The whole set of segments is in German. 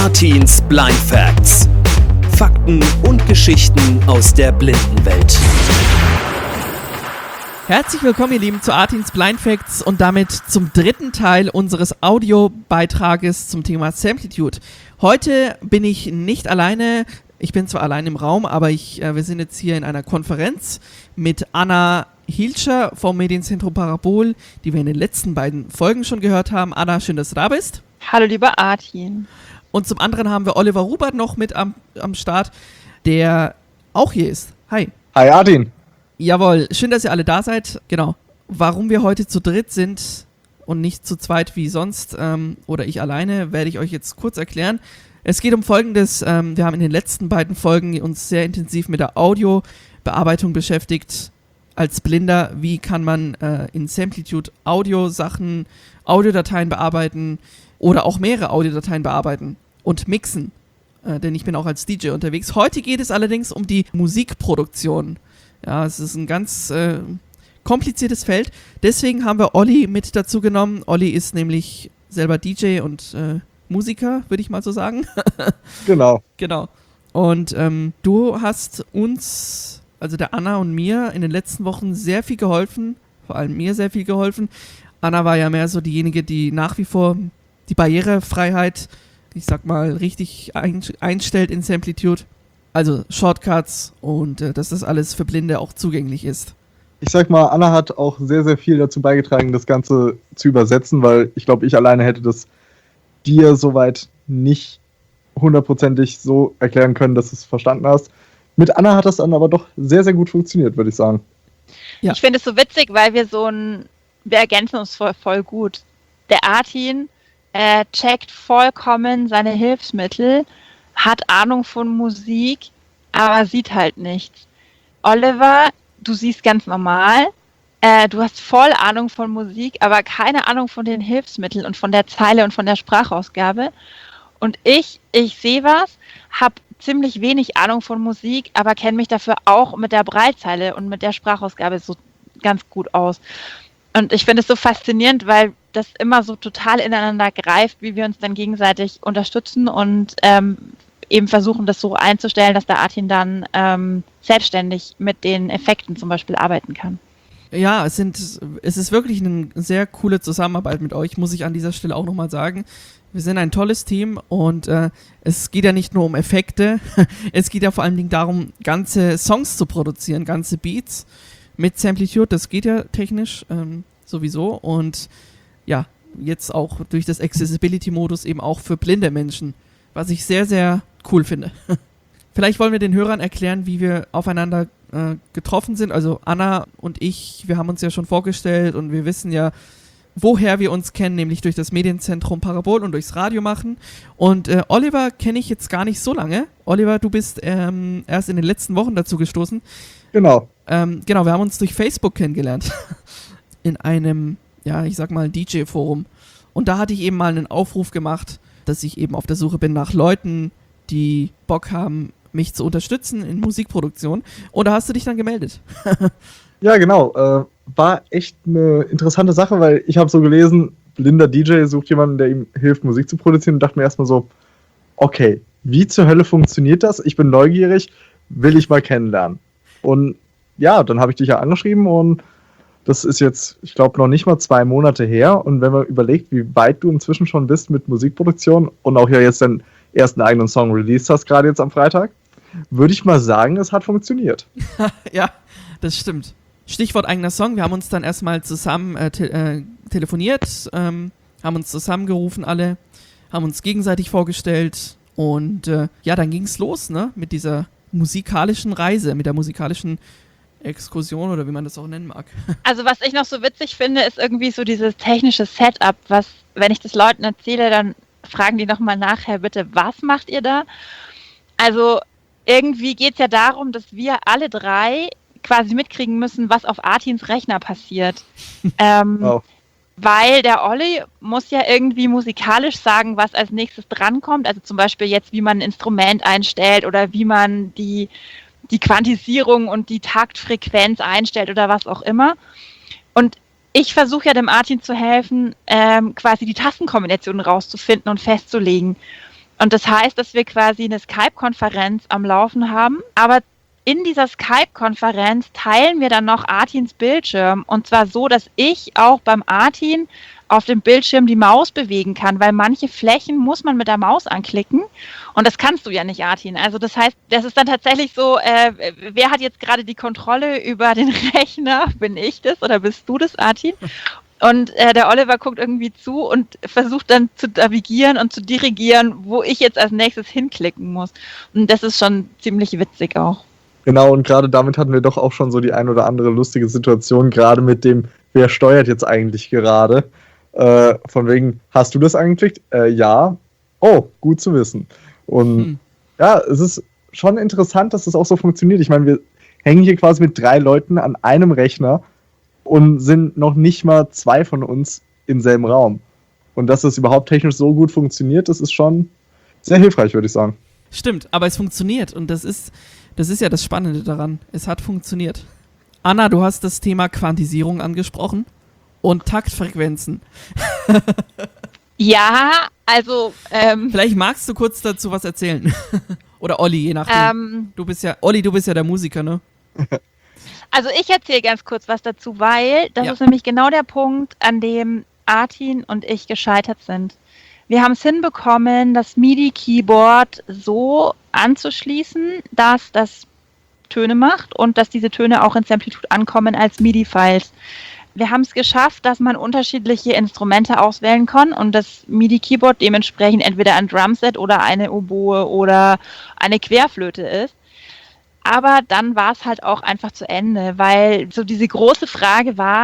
Artins Blind Facts. Fakten und Geschichten aus der Blindenwelt. Herzlich willkommen, ihr Lieben, zu Artins Blind Facts und damit zum dritten Teil unseres Audiobeitrages zum Thema Samplitude. Heute bin ich nicht alleine. Ich bin zwar allein im Raum, aber wir sind jetzt hier in einer Konferenz mit Anna Hilscher vom Medienzentrum Parabol, die wir in den letzten beiden Folgen schon gehört haben. Anna, schön, dass du da bist. Hallo, lieber Artin. Und zum anderen haben wir Oliver Rubert noch mit am Start, der auch hier ist. Hi. Hi, Artin. Jawohl, schön, dass ihr alle da seid. Genau. Warum wir heute zu dritt sind und nicht zu zweit wie sonst oder ich alleine, werde ich euch jetzt kurz erklären. Es geht um Folgendes. Wir haben in den letzten beiden Folgen uns sehr intensiv mit der Audiobearbeitung beschäftigt. Als Blinder, wie kann man in Samplitude Audiosachen, Audiodateien bearbeiten oder auch mehrere Audiodateien bearbeiten und mixen. Denn ich bin auch als DJ unterwegs. Heute geht es allerdings um die Musikproduktion. Ja, es ist ein ganz kompliziertes Feld. Deswegen haben wir Olli mit dazu genommen. Olli ist nämlich selber DJ und Musiker, würde ich mal so sagen. Genau. Genau. Und du hast uns, also der Anna und mir, in den letzten Wochen sehr viel geholfen. Vor allem mir sehr viel geholfen. Anna war ja mehr so diejenige, die nach wie vor die Barrierefreiheit, ich sag mal, richtig einstellt in Samplitude. Also Shortcuts und dass das alles für Blinde auch zugänglich ist. Ich sag mal, Anna hat auch sehr, sehr viel dazu beigetragen, das Ganze zu übersetzen, weil ich glaube, ich alleine hätte das dir soweit nicht hundertprozentig so erklären können, dass du es verstanden hast. Mit Anna hat das dann aber doch sehr, sehr gut funktioniert, würde ich sagen. Ja. Ich finde es so witzig, weil wir ergänzen uns voll gut. Der Artin checkt vollkommen seine Hilfsmittel, hat Ahnung von Musik, aber sieht halt nichts. Oliver, du siehst ganz normal, du hast voll Ahnung von Musik, aber keine Ahnung von den Hilfsmitteln und von der Zeile und von der Sprachausgabe. Und ich sehe was, habe ziemlich wenig Ahnung von Musik, aber kenne mich dafür auch mit der Braillezeile und mit der Sprachausgabe so ganz gut aus. Und ich finde es so faszinierend, weil das immer so total ineinander greift, wie wir uns dann gegenseitig unterstützen und eben versuchen, das so einzustellen, dass der Artin dann selbstständig mit den Effekten zum Beispiel arbeiten kann. Ja, es ist wirklich eine sehr coole Zusammenarbeit mit euch, muss ich an dieser Stelle auch nochmal sagen. Wir sind ein tolles Team und es geht ja nicht nur um Effekte, es geht ja vor allen Dingen darum, ganze Songs zu produzieren, ganze Beats mit Samplitude, das geht ja technisch sowieso und ja, jetzt auch durch das Accessibility-Modus eben auch für blinde Menschen, was ich sehr, sehr cool finde. Vielleicht wollen wir den Hörern erklären, wie wir aufeinander getroffen sind. Also Anna und ich, wir haben uns ja schon vorgestellt und wir wissen ja, woher wir uns kennen, nämlich durch das Medienzentrum Parabol und durchs Radio machen. Und Oliver kenne ich jetzt gar nicht so lange. Oliver, du bist erst in den letzten Wochen dazu gestoßen. Genau. Genau, wir haben uns durch Facebook kennengelernt. In einem, ja, ich sag mal, DJ-Forum. Und da hatte ich eben mal einen Aufruf gemacht, dass ich eben auf der Suche bin nach Leuten, die Bock haben, mich zu unterstützen in Musikproduktion. Und da hast du dich dann gemeldet. Ja, genau. War echt eine interessante Sache, weil ich habe so gelesen, blinder DJ sucht jemanden, der ihm hilft, Musik zu produzieren und dachte mir erstmal so, okay, wie zur Hölle funktioniert das? Ich bin neugierig, will ich mal kennenlernen. Und ja, dann habe ich dich ja angeschrieben und das ist jetzt, ich glaube, noch nicht mal 2 Monate her. Und wenn man überlegt, wie weit du inzwischen schon bist mit Musikproduktion und auch ja jetzt deinen ersten eigenen Song released hast, gerade jetzt am Freitag, würde ich mal sagen, es hat funktioniert. Ja, das stimmt. Stichwort eigener Song. Wir haben uns dann erstmal zusammen telefoniert, haben uns zusammengerufen alle, haben uns gegenseitig vorgestellt und ja, dann ging es los, ne, mit dieser musikalischen Reise, mit der musikalischen Exkursion oder wie man das auch nennen mag. Also was ich noch so witzig finde, ist irgendwie so dieses technische Setup, was, wenn ich das Leuten erzähle, dann fragen die nochmal nachher, bitte, was macht ihr da? Also irgendwie geht es ja darum, dass wir alle drei quasi mitkriegen müssen, was auf Artins Rechner passiert. Wow. Weil der Olli muss ja irgendwie musikalisch sagen, was als nächstes drankommt. Also zum Beispiel jetzt, wie man ein Instrument einstellt oder wie man die Quantisierung und die Taktfrequenz einstellt oder was auch immer. Und ich versuche ja dem Artin zu helfen, quasi die Tastenkombinationen rauszufinden und festzulegen. Und das heißt, dass wir quasi eine Skype-Konferenz am Laufen haben, aber in dieser Skype-Konferenz teilen wir dann noch Artins Bildschirm, und zwar so, dass ich auch beim Artin auf dem Bildschirm die Maus bewegen kann, weil manche Flächen muss man mit der Maus anklicken und das kannst du ja nicht, Artin. Also das heißt, das ist dann tatsächlich so, wer hat jetzt gerade die Kontrolle über den Rechner? Bin ich das oder bist du das, Artin? Und der Oliver guckt irgendwie zu und versucht dann zu navigieren und zu dirigieren, wo ich jetzt als nächstes hinklicken muss. Und das ist schon ziemlich witzig auch. Genau, und gerade damit hatten wir doch auch schon so die ein oder andere lustige Situation, gerade mit dem, wer steuert jetzt eigentlich gerade. Von wegen, hast du das angeklickt? Ja. Oh, gut zu wissen. Und ja, es ist schon interessant, dass das auch so funktioniert. Ich meine, wir hängen hier quasi mit 3 Leuten an einem Rechner und sind noch nicht mal 2 von uns im selben Raum. Und dass das überhaupt technisch so gut funktioniert, das ist schon sehr hilfreich, würde ich sagen. Stimmt, aber es funktioniert und das ist ja das Spannende daran. Es hat funktioniert. Anna, du hast das Thema Quantisierung angesprochen und Taktfrequenzen. Ja, also vielleicht magst du kurz dazu was erzählen. Oder Olli, je nachdem. Du bist ja der Musiker, ne? Also ich erzähle ganz kurz was dazu, weil das ist nämlich genau der Punkt, an dem Artin und ich gescheitert sind. Wir haben es hinbekommen, das MIDI-Keyboard so anzuschließen, dass das Töne macht und dass diese Töne auch in Samplitude ankommen als MIDI-Files. Wir haben es geschafft, dass man unterschiedliche Instrumente auswählen kann und das MIDI-Keyboard dementsprechend entweder ein Drumset oder eine Oboe oder eine Querflöte ist. Aber dann war es halt auch einfach zu Ende, weil so diese große Frage war,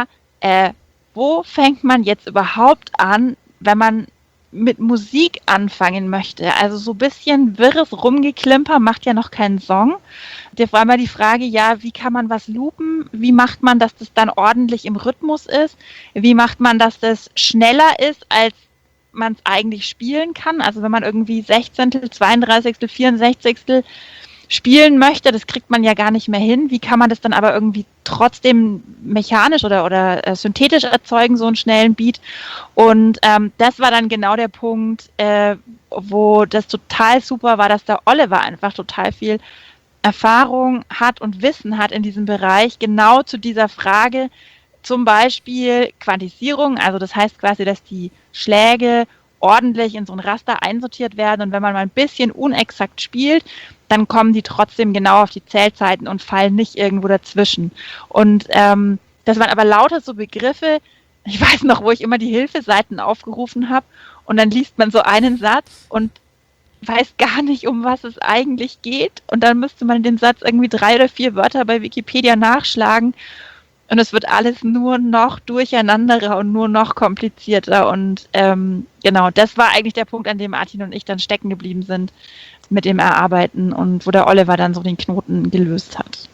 wo fängt man jetzt überhaupt an, wenn man mit Musik anfangen möchte? Also so ein bisschen wirres Rumgeklimper macht ja noch keinen Song. Da war mal die Frage, ja, wie kann man was loopen? Wie macht man, dass das dann ordentlich im Rhythmus ist? Wie macht man, dass das schneller ist, als man es eigentlich spielen kann? Also wenn man irgendwie 16., 32., 64. spielen möchte, das kriegt man ja gar nicht mehr hin. Wie kann man das dann aber irgendwie trotzdem mechanisch oder synthetisch erzeugen, so einen schnellen Beat? Und das war dann genau der Punkt, wo das total super war, dass der Oliver einfach total viel Erfahrung hat und Wissen hat in diesem Bereich, genau zu dieser Frage, zum Beispiel Quantisierung, also das heißt quasi, dass die Schläge ordentlich in so ein Raster einsortiert werden und wenn man mal ein bisschen unexakt spielt, dann kommen die trotzdem genau auf die Zählzeiten und fallen nicht irgendwo dazwischen. Und das waren aber lauter so Begriffe, ich weiß noch, wo ich immer die Hilfeseiten aufgerufen habe und dann liest man so einen Satz und weiß gar nicht, um was es eigentlich geht und dann müsste man den Satz irgendwie 3 oder 4 Wörter bei Wikipedia nachschlagen und es wird alles nur noch durcheinanderer und nur noch komplizierter und genau, das war eigentlich der Punkt, an dem Artin und ich dann stecken geblieben sind mit dem Erarbeiten und wo der Oliver dann so den Knoten gelöst hat.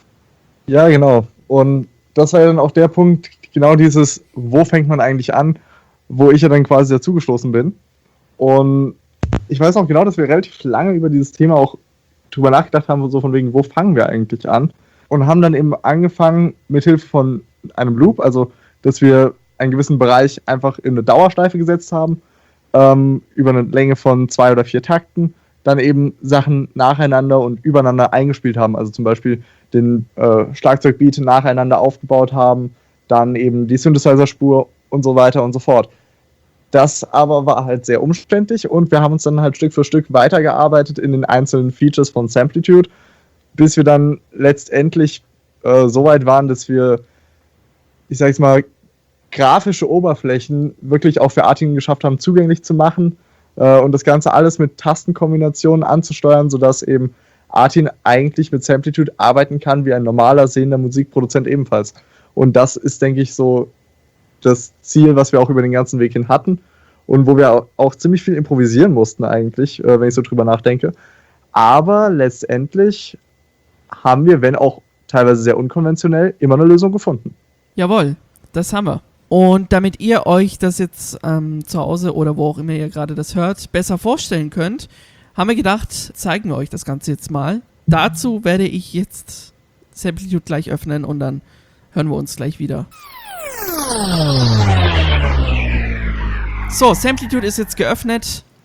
Ja, genau. Und das war ja dann auch der Punkt, genau dieses, wo fängt man eigentlich an, wo ich ja dann quasi dazugestoßen bin. Und ich weiß auch genau, dass wir relativ lange über dieses Thema auch drüber nachgedacht haben, so von wegen, wo fangen wir eigentlich an? Und haben dann eben angefangen, mithilfe von einem Loop, also dass wir einen gewissen Bereich einfach in eine Dauerschleife gesetzt haben, über eine Länge von 2 oder 4 Takten, dann eben Sachen nacheinander und übereinander eingespielt haben, also zum Beispiel den Schlagzeugbeat nacheinander aufgebaut haben, dann eben die Synthesizer-Spur und so weiter und so fort. Das aber war halt sehr umständlich und wir haben uns dann halt Stück für Stück weitergearbeitet in den einzelnen Features von Samplitude, bis wir dann letztendlich so weit waren, dass wir, ich sag jetzt mal, grafische Oberflächen wirklich auch für Artigen geschafft haben, zugänglich zu machen und das Ganze alles mit Tastenkombinationen anzusteuern, sodass eben Artin eigentlich mit Samplitude arbeiten kann, wie ein normaler sehender Musikproduzent ebenfalls. Und das ist, denke ich, so das Ziel, was wir auch über den ganzen Weg hin hatten und wo wir auch ziemlich viel improvisieren mussten eigentlich, wenn ich so drüber nachdenke. Aber letztendlich haben wir, wenn auch teilweise sehr unkonventionell, immer eine Lösung gefunden. Jawohl, das haben wir. Und damit ihr euch das jetzt zu Hause oder wo auch immer ihr gerade das hört, besser vorstellen könnt, haben wir gedacht, zeigen wir euch das Ganze jetzt mal. Dazu werde ich jetzt Samplitude gleich öffnen und dann hören wir uns gleich wieder. So, Samplitude ist jetzt geöffnet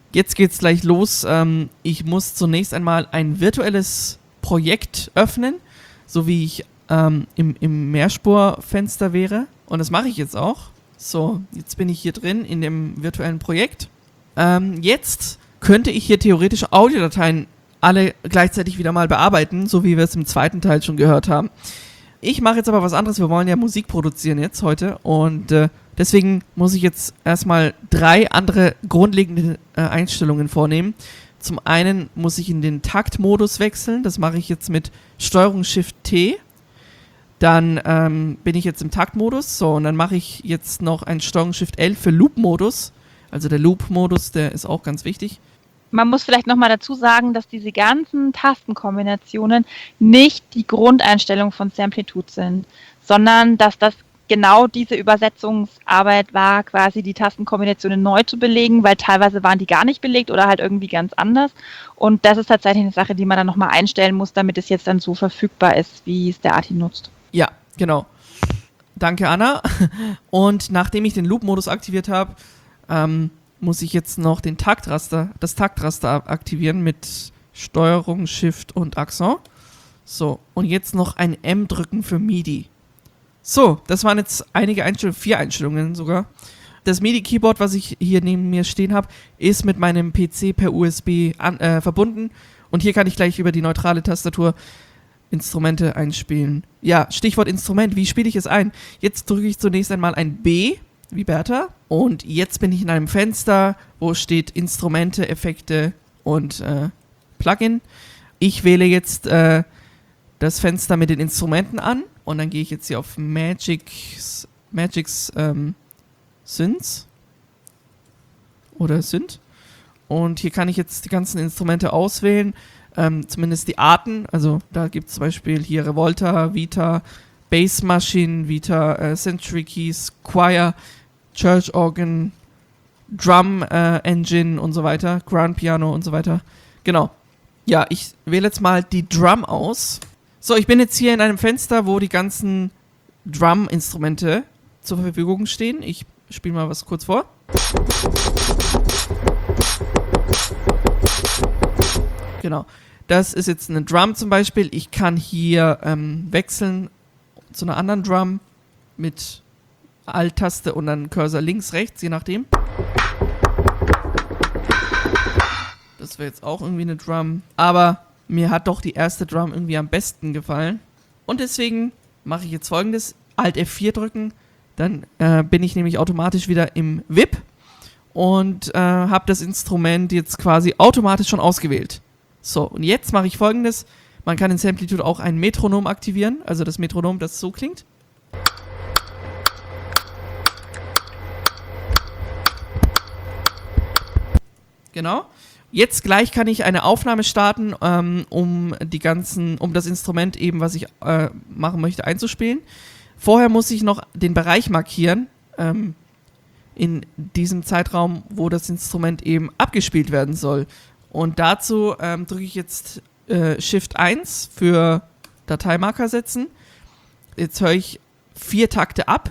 Jetzt geht's gleich los. Ich muss zunächst einmal ein virtuelles Projekt öffnen, so wie ich im Mehrspurfenster wäre. Und das mache ich jetzt auch. So, jetzt bin ich hier drin in dem virtuellen Projekt. Jetzt könnte ich hier theoretisch Audiodateien alle gleichzeitig wieder mal bearbeiten, so wie wir es im zweiten Teil schon gehört haben. Ich mache jetzt aber was anderes. Wir wollen ja Musik produzieren jetzt heute und deswegen muss ich jetzt erstmal 3 andere grundlegende Einstellungen vornehmen. Zum einen muss ich in den Taktmodus wechseln. Das mache ich jetzt mit Steuerung-Shift-T. Dann bin ich jetzt im Taktmodus. So, und dann mache ich jetzt noch ein Steuerung-Shift-L für Loop-Modus. Also der Loop-Modus, der ist auch ganz wichtig. Man muss vielleicht nochmal dazu sagen, dass diese ganzen Tastenkombinationen nicht die Grundeinstellung von Samplitude sind, sondern dass das genau diese Übersetzungsarbeit war, quasi die Tastenkombinationen neu zu belegen, weil teilweise waren die gar nicht belegt oder halt irgendwie ganz anders. Und das ist tatsächlich eine Sache, die man dann nochmal einstellen muss, damit es jetzt dann so verfügbar ist, wie es der Arti nutzt. Ja, genau. Danke, Anna. Und nachdem ich den Loop-Modus aktiviert habe, muss ich jetzt noch das Taktraster aktivieren mit Steuerung, Shift und Akzent. So, und jetzt noch ein M drücken für MIDI. So, das waren jetzt einige Einstellungen, 4 Einstellungen sogar. Das MIDI-Keyboard, was ich hier neben mir stehen habe, ist mit meinem PC per USB verbunden. Und hier kann ich gleich über die neutrale Tastatur Instrumente einspielen. Ja, Stichwort Instrument, wie spiele ich es ein? Jetzt drücke ich zunächst einmal ein B, wie Bertha. Und jetzt bin ich in einem Fenster, wo steht Instrumente, Effekte und Plugin. Ich wähle jetzt das Fenster mit den Instrumenten an und dann gehe ich jetzt hier auf Magic's Synths oder Synth. Und hier kann ich jetzt die ganzen Instrumente auswählen, zumindest die Arten. Also da gibt es zum Beispiel hier Revolta, Vita, Bass Machine, Vita, Century Keys, Choir, Church Organ, Drum Engine und so weiter, Grand Piano und so weiter. Genau. Ja, ich wähle jetzt mal die Drum aus. So, ich bin jetzt hier in einem Fenster, wo die ganzen Drum-Instrumente zur Verfügung stehen. Ich spiele mal was kurz vor. Genau. Das ist jetzt eine Drum zum Beispiel. Ich kann hier wechseln zu einer anderen Drum mit Alt-Taste und dann Cursor links, rechts, je nachdem. Das wäre jetzt auch irgendwie eine Drum. Aber mir hat doch die erste Drum irgendwie am besten gefallen. Und deswegen mache ich jetzt Folgendes. Alt F4 drücken. Dann bin ich nämlich automatisch wieder im VIP. Und habe das Instrument jetzt quasi automatisch schon ausgewählt. So, und jetzt mache ich Folgendes. Man kann in Samplitude auch ein Metronom aktivieren. Also das Metronom, das so klingt. Genau. Jetzt gleich kann ich eine Aufnahme starten, um das Instrument eben, was ich machen möchte, einzuspielen. Vorher muss ich noch den Bereich markieren, in diesem Zeitraum, wo das Instrument eben abgespielt werden soll. Und dazu drücke ich jetzt Shift 1 für Dateimarker setzen. Jetzt höre ich 4 Takte ab.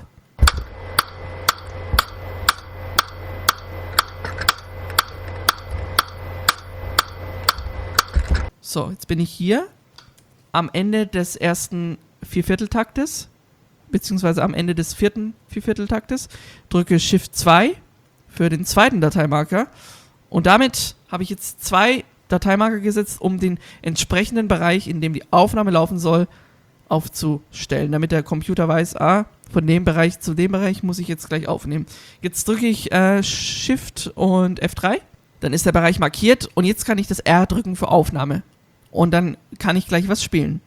So, jetzt bin ich hier am Ende des ersten Viervierteltaktes, beziehungsweise am Ende des vierten Viervierteltaktes, drücke Shift 2 für den zweiten Dateimarker und damit habe ich jetzt 2 Dateimarker gesetzt, um den entsprechenden Bereich, in dem die Aufnahme laufen soll, aufzustellen, damit der Computer weiß, von dem Bereich zu dem Bereich muss ich jetzt gleich aufnehmen. Jetzt drücke ich Shift und F3, dann ist der Bereich markiert und jetzt kann ich das R drücken für Aufnahme. Und dann kann ich gleich was spielen.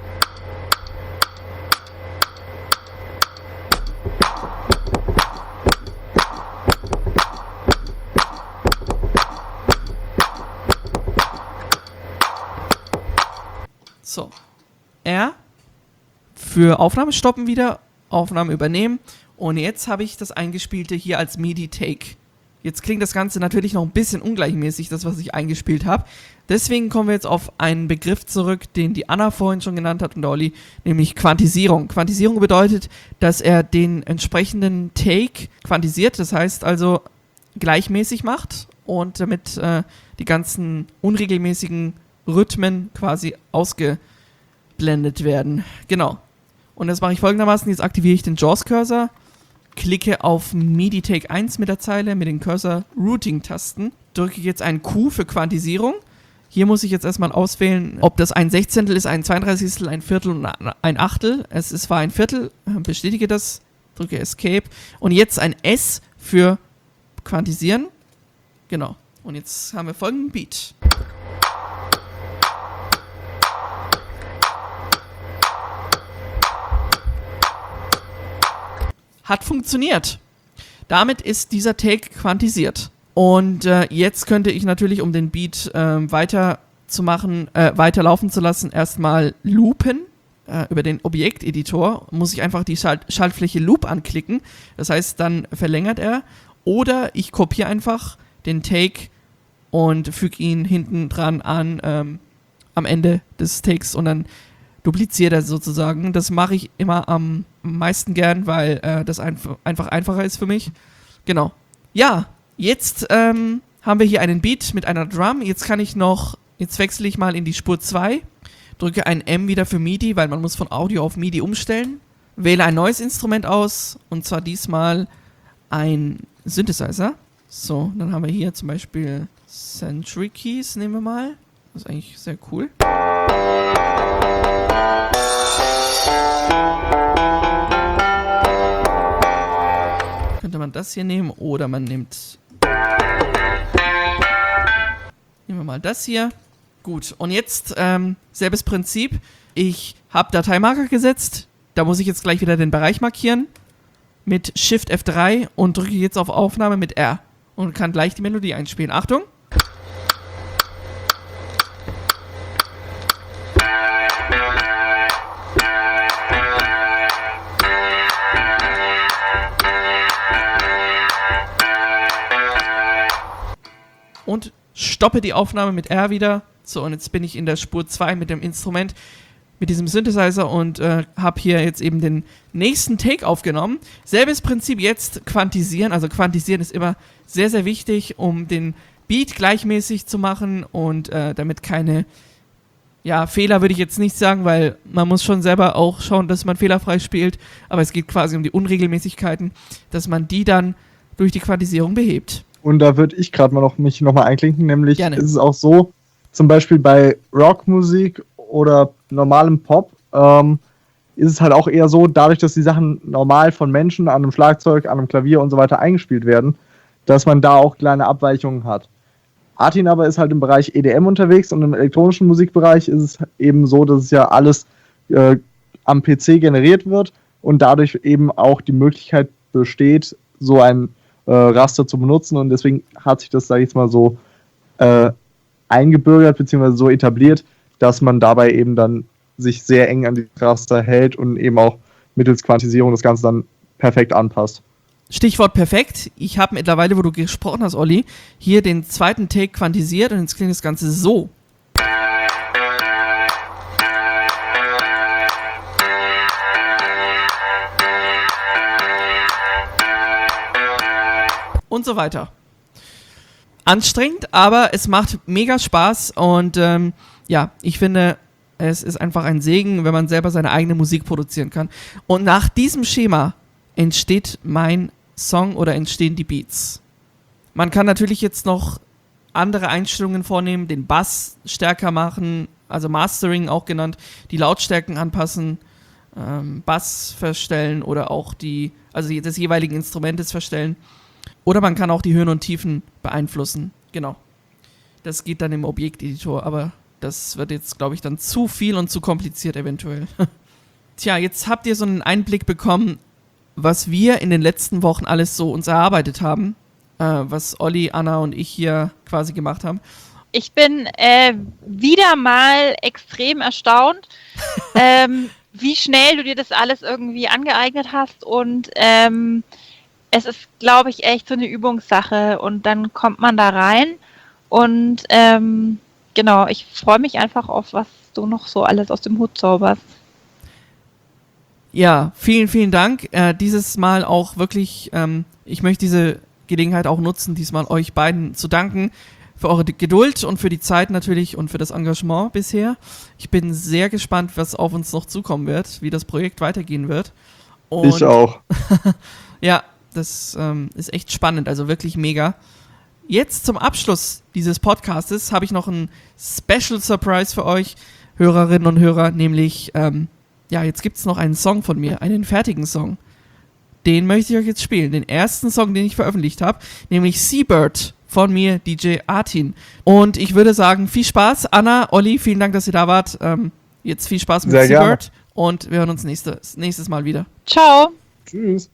So. R für Aufnahme stoppen wieder, Aufnahme übernehmen. Und jetzt habe ich das Eingespielte hier als MIDI-Take. Jetzt klingt das Ganze natürlich noch ein bisschen ungleichmäßig, das, was ich eingespielt habe. Deswegen kommen wir jetzt auf einen Begriff zurück, den die Anna vorhin schon genannt hat und der Olli, nämlich Quantisierung. Quantisierung bedeutet, dass er den entsprechenden Take quantisiert, das heißt also gleichmäßig macht und damit die ganzen unregelmäßigen Rhythmen quasi ausgeblendet werden. Genau. Und das mache ich folgendermaßen. Jetzt aktiviere ich den JAWS-Cursor, klicke auf MIDI-Take 1 mit der Zeile, mit den Cursor-Routing-Tasten, drücke jetzt ein Q für Quantisierung. Hier muss ich jetzt erstmal auswählen, ob das ein Sechzehntel ist, ein 32, ein Viertel und ein Achtel. Es war ein Viertel, bestätige das, drücke Escape. Und jetzt ein S für Quantisieren. Genau. Und jetzt haben wir folgenden Beat. Hat funktioniert. Damit ist dieser Take quantisiert. Und jetzt könnte ich natürlich, um den Beat weiterlaufen zu lassen, erstmal loopen. Über den Objekteditor muss ich einfach die Schaltfläche Loop anklicken. Das heißt, dann verlängert er. Oder ich kopiere einfach den Take und füge ihn hinten dran an am Ende des Takes und dann dupliziert er sozusagen. Das mache ich immer am meisten gern, weil das einfach einfacher ist für mich. Genau. Ja, jetzt haben wir hier einen Beat mit einer Drum. Jetzt wechsle ich mal in die Spur 2, drücke ein M wieder für MIDI, weil man muss von Audio auf MIDI umstellen. Wähle ein neues Instrument aus, und zwar diesmal ein Synthesizer. So, dann haben wir hier zum Beispiel Century Keys, nehmen wir mal. Das ist eigentlich sehr cool. Könnte man das hier nehmen oder man nimmt... Nehmen wir mal das hier. Gut, und jetzt selbes Prinzip. Ich habe Dateimarker gesetzt. Da muss ich jetzt gleich wieder den Bereich markieren. Mit Shift F3 und drücke jetzt auf Aufnahme mit R. Und kann gleich die Melodie einspielen. Achtung! Und stoppe die Aufnahme mit R wieder. So, und jetzt bin ich in der Spur 2 mit dem Instrument, mit diesem Synthesizer und habe hier jetzt eben den nächsten Take aufgenommen. Selbes Prinzip jetzt quantisieren. Also quantisieren ist immer sehr, sehr wichtig, um den Beat gleichmäßig zu machen und damit keine Fehler würde ich jetzt nicht sagen, weil man muss schon selber auch schauen, dass man fehlerfrei spielt. Aber es geht quasi um die Unregelmäßigkeiten, dass man die dann durch die Quantisierung behebt. Und da würde ich gerade mich noch mal einklinken, nämlich Gerne. Ist es auch so, zum Beispiel bei Rockmusik oder normalem Pop, ist es halt auch eher so, dadurch, dass die Sachen normal von Menschen an einem Schlagzeug, an einem Klavier und so weiter eingespielt werden, dass man da auch kleine Abweichungen hat. Artin aber ist halt im Bereich EDM unterwegs und im elektronischen Musikbereich ist es eben so, dass es ja alles am PC generiert wird und dadurch eben auch die Möglichkeit besteht, so ein Raster zu benutzen, und deswegen hat sich das, sage ich jetzt mal so, eingebürgert bzw. so etabliert, dass man dabei eben dann sich sehr eng an die Raster hält und eben auch mittels Quantisierung das Ganze dann perfekt anpasst. Stichwort perfekt. Ich habe mittlerweile, wo du gesprochen hast, Olli, hier den zweiten Take quantisiert und jetzt klingt das Ganze so. Und so weiter. Anstrengend, aber es macht mega Spaß und ich finde, es ist einfach ein Segen, wenn man selber seine eigene Musik produzieren kann. Und nach diesem Schema entsteht mein Song oder entstehen die Beats. Man kann natürlich jetzt noch andere Einstellungen vornehmen, den Bass stärker machen, also Mastering auch genannt, die Lautstärken anpassen, Bass verstellen oder auch des jeweiligen Instrumentes verstellen. Oder man kann auch die Höhen und Tiefen beeinflussen. Genau. Das geht dann im Objekteditor, aber das wird jetzt, glaube ich, dann zu viel und zu kompliziert eventuell. Tja, jetzt habt ihr so einen Einblick bekommen, was wir in den letzten Wochen alles so uns erarbeitet haben, was Olli, Anna und ich hier quasi gemacht haben. Ich bin wieder mal extrem erstaunt, wie schnell du dir das alles irgendwie angeeignet hast, und es ist, glaube ich, echt so eine Übungssache und dann kommt man da rein und genau, ich freue mich einfach auf, was du noch so alles aus dem Hut zauberst. Ja, vielen, vielen Dank. Dieses Mal auch wirklich, ich möchte diese Gelegenheit auch nutzen, diesmal euch beiden zu danken für eure Geduld und für die Zeit natürlich und für das Engagement bisher. Ich bin sehr gespannt, was auf uns noch zukommen wird, wie das Projekt weitergehen wird. Und ich auch. ja, das ist echt spannend, also wirklich mega. Jetzt zum Abschluss dieses Podcastes habe ich noch einen Special Surprise für euch, Hörerinnen und Hörer, nämlich, jetzt gibt es noch einen Song von mir, einen fertigen Song. Den möchte ich euch jetzt spielen, den ersten Song, den ich veröffentlicht habe, nämlich Seabird von mir, DJ Artin. Und ich würde sagen, viel Spaß. Anna, Olli, vielen Dank, dass ihr da wart. Jetzt viel Spaß mit Seabird und wir hören uns nächstes Mal wieder. Ciao. Tschüss.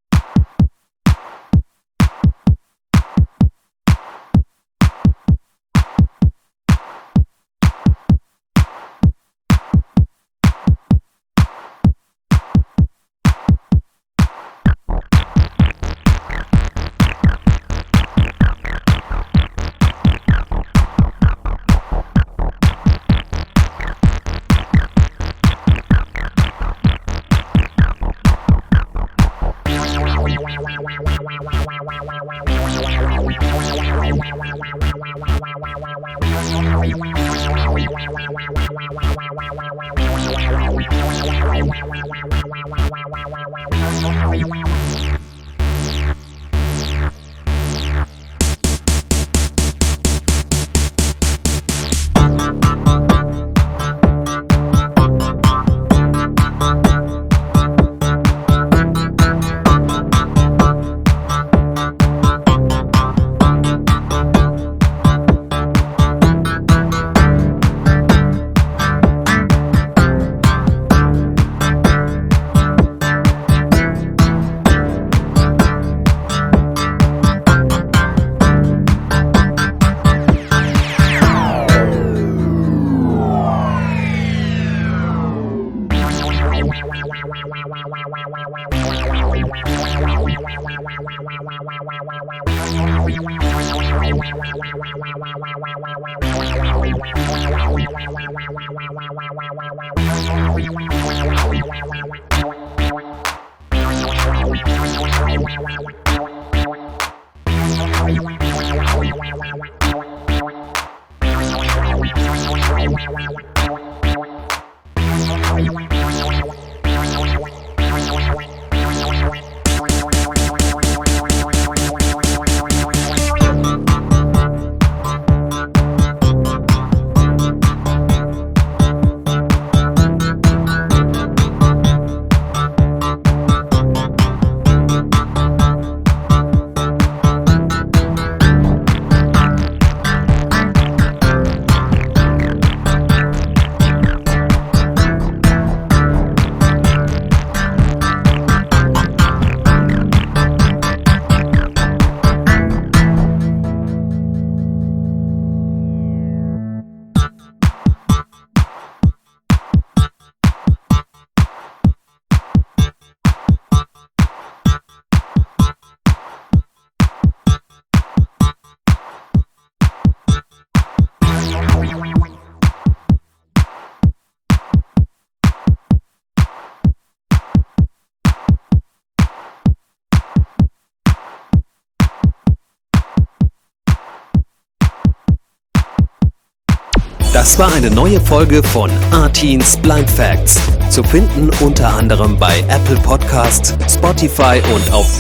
Das war eine neue Folge von Artins Blind Facts. Zu finden unter anderem bei Apple Podcasts, Spotify und auf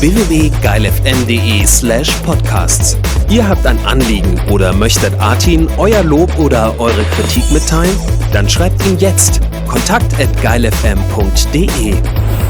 www.geilfm.de/podcasts. Ihr habt ein Anliegen oder möchtet Artin euer Lob oder eure Kritik mitteilen? Dann schreibt ihm jetzt kontakt@geilfm.de.